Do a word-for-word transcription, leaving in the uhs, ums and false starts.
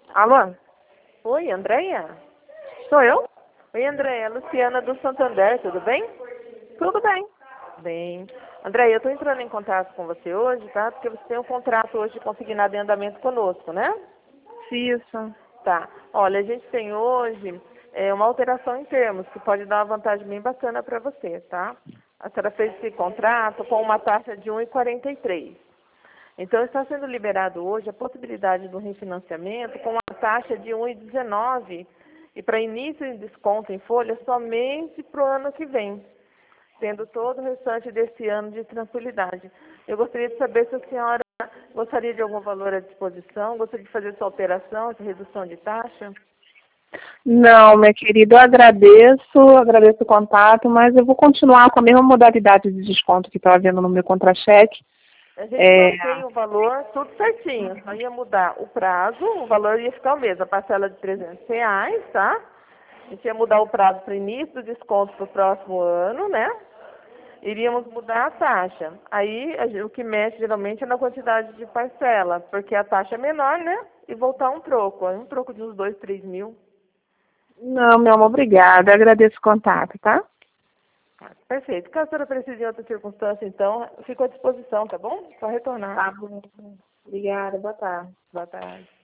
Alô? Oi, Andréia? Sou eu? Oi, Andréia, Luciana do Santander, tudo bem? Tudo bem. Bem. Andréia, eu estou entrando em contato com você hoje, tá? Porque você tem um contrato hoje consignado em andamento conosco, né? Isso. Tá. Olha, a gente tem hoje é, uma alteração em termos, que pode dar uma vantagem bem bacana para você, tá? A senhora fez esse contrato com uma taxa de um vírgula quarenta e três. Então, está sendo liberado hoje a possibilidade do refinanciamento com uma taxa de um vírgula dezenove e para início de desconto em folha somente para o ano que vem, tendo todo o restante desse ano de tranquilidade. Eu gostaria de saber se a senhora gostaria de algum valor à disposição, gostaria de fazer essa alteração, essa redução de taxa? Não, minha querida, eu agradeço, agradeço o contato, mas eu vou continuar com a mesma modalidade de desconto que estava havendo no meu contra-cheque. A gente É, mantém o valor tudo certinho, só ia mudar o prazo, o valor ia ficar o mesmo, a parcela de trezentos reais, tá? A gente ia mudar o prazo para o início do desconto para o próximo ano, né? Iríamos mudar a taxa. Aí a gen- o que mexe geralmente é na quantidade de parcela, porque a taxa é menor, né? E voltar um troco, aí um troco de uns dois, três mil. não, meu amor, obrigada, agradeço o contato, tá? Ah, perfeito. Caso a senhora precise de outra circunstância, então, fico à disposição, tá bom? Só retornar. Tá bom. Obrigada, boa tarde. Boa tarde.